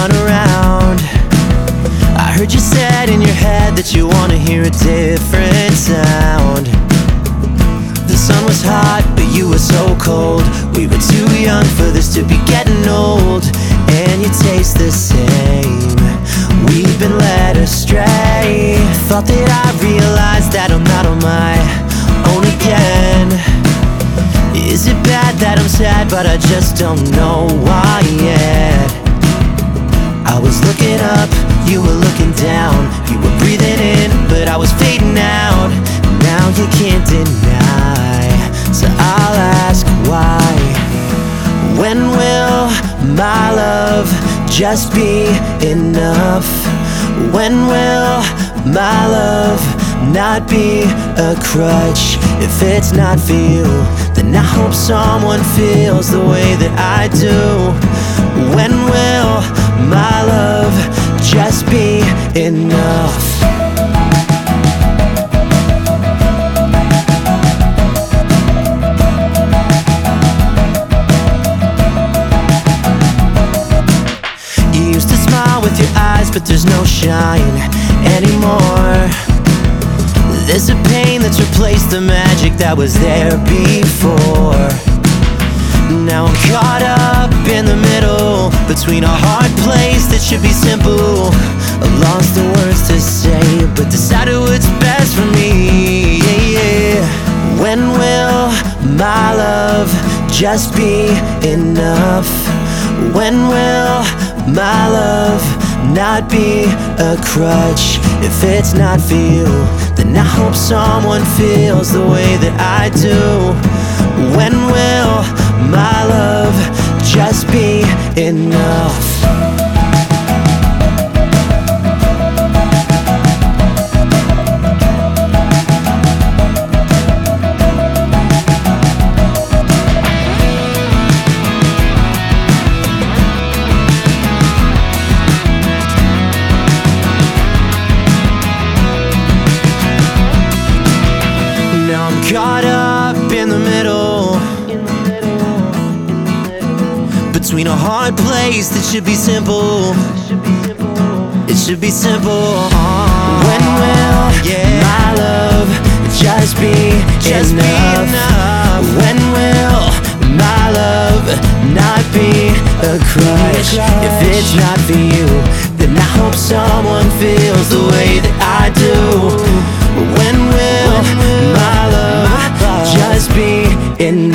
run around. I heard you said in your head that you wanna hear a different sound. The sun was hot, but you were so cold. We were too young for this to be getting old. And you taste the same. We've been led astray. Thought that I realized that I'm not on my own again. Is it bad that I'm sad, but I just don't know why yet? I was looking up, you were looking down. You were breathing in, but I was fading out. Now you can't deny, so I'll ask why. When will my love just be enough? When will my love not be a crutch? If it's not for you, then I hope someone feels the way that I do. When will my love just be enough? You used to smile with your eyes, but there's no shine anymore. There's a pain that's replaced the magic that was there before. Now I'm caught up in the middle, between a hard place that should be simple. I've lost the words to say, but decided what's best for me. Yeah, yeah. When will my love just be enough? When will my love not be a crutch? If it's not for you, then I hope someone feels the way that I do. When will my love just be enough? Caught up in the middle, between a hard place that should be simple. It should be simple. When will my love just be enough? When will my love not be a crutch? If it's not for you, then I hope someone feels the way that I do. When will my love just be enough?